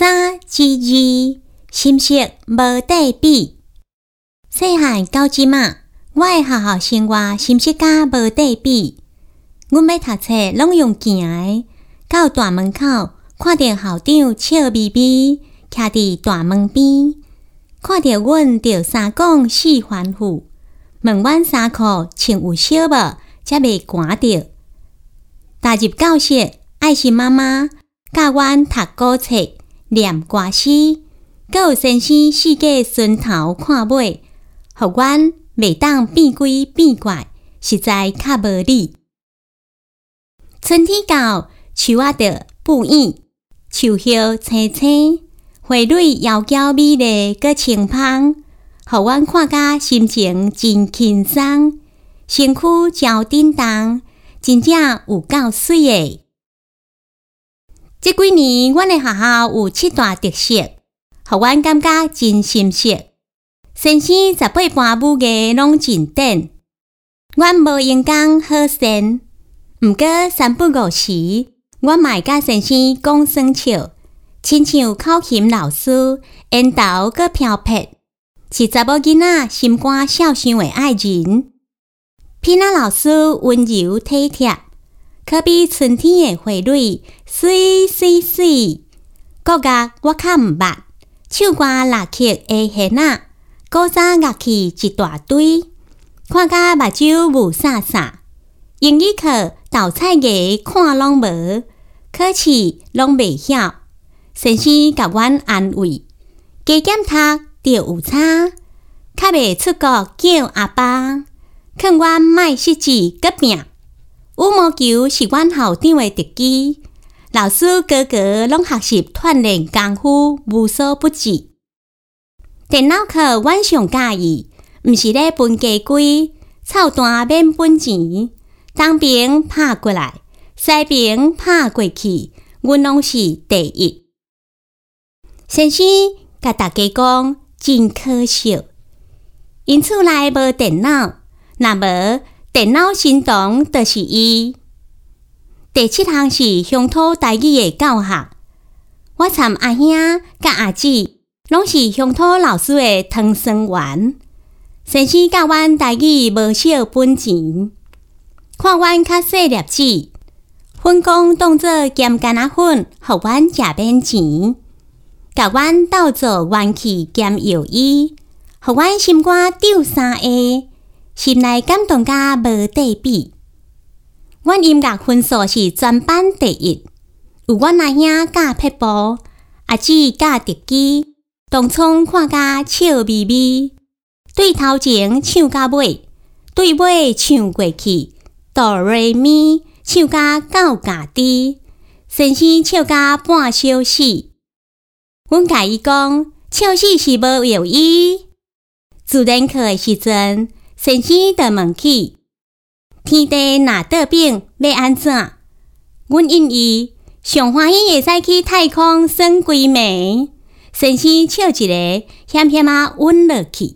3之2，心色无底比。细汉到即仔，我的学校生活心色甲无底比。阮要读册拢用行的，到大门口看到校长笑眯眯，徛伫大门边，看到阮就三讲四吩咐，问阮衫裤穿有烧无，才袂寒着。踏入教室，爱心妈妈教阮读古册、念歌诗，阁有先生四界顺头看尾，互阮袂当变鬼变怪，实在较无理。春天到，树仔着布影，树叶青青，花蕊窈窕美丽阁清芳，互阮看甲心情真轻松，身躯超振动，真正有够水的。这几年，阮的学校有7大特色，互阮感觉真深刻。先生18般武艺拢真顶，阮无用功好势。毋过3不5时，阮嘛会甲先生讲算笑，亲像口琴老师，烟头阁飘撇，是查某囡仔心肝孝顺的爱人。皮娜老师温柔体贴，可比春天的花蕊水水水。国乐我较毋捌，唱歌拉曲的弦仔，古早乐器一大堆，看甲目睭雾煞煞。英语课豆菜艺看拢无，考试拢袂晓。先生甲阮安慰，加减读就有差，较袂出国叫阿爸，劝阮莫失志搁拼。羽毛球是阮校长的特技，老师个个拢学习锻炼功夫，无所不至。电脑课阮上喜意，毋是咧分家规，臭单免本钱。东边拍过来，西边拍过去，阮拢是第一。先生甲大家讲，真可惜，因厝内无电脑，若无电脑神童就是伊。第7项是乡土台语的教学，我参阿兄甲阿姊拢是乡土老师的汤生员。先生教阮台语无少本钱。看阮较细粒子，粉工当做咸干仔粉，互阮食免钱。甲阮斗做元气兼药医，互阮心肝丢三下，心内感动甲无底比。阮音乐分数是全班第1，有阮阿兄教撇步，阿姊教特技，当初看甲笑眯眯。对头前唱到尾，对尾唱过去。哆来咪唱甲到家己，先生唱甲半小时。阮甲伊讲，笑死是无药医。自然课的时阵，先生就问起，天地若倒饼要安怎？阮应伊上欢喜会使去太空耍几暝。先生笑一个，险险啊晕落去。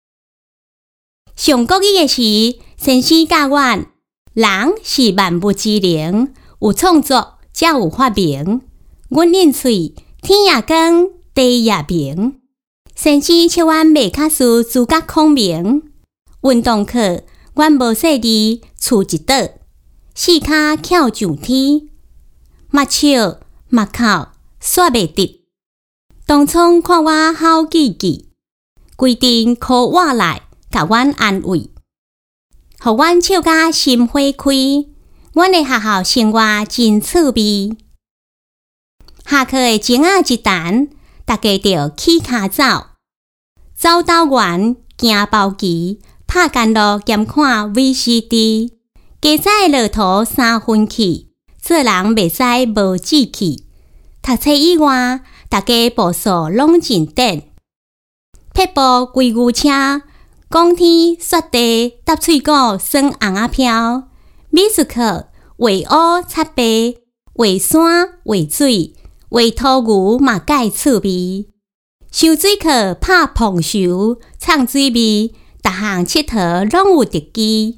上国语的时，先生教阮。人是万物之灵，有创作才有发明。阮认喙，天也光，地也明。先生笑阮袂卡输诸葛孔明。运动课，阮无细字，厝一倒，四骹翘上天，目笑目哭，煞袂直。当初看我好记记，规定靠我来，甲阮安慰。互阮笑甲心花开，阮的学校生活真趣味。下课的钟仔一弹，大家就起骹走，走到园行包机，拍干路兼看 VCD， 加载落涂3分去，做人袂使无志气。读册以外，大家步数拢真顶，撇步规牛车。讲天说地，搭喙鼓耍红仔飘。美术课画乌擦白，画山画水，画土牛嘛介趣味。游水课拍碰球，唱水味，逐项佚佗拢有特技。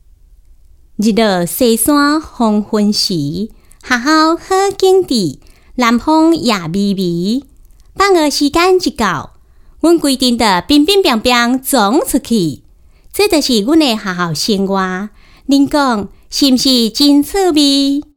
日落西山黄昏时，学校好景致， 南方也微微。放学时间一到，阮规定着乒乒乓乓撞出去。这就是阮的学校生活。恁讲是毋是真趣味？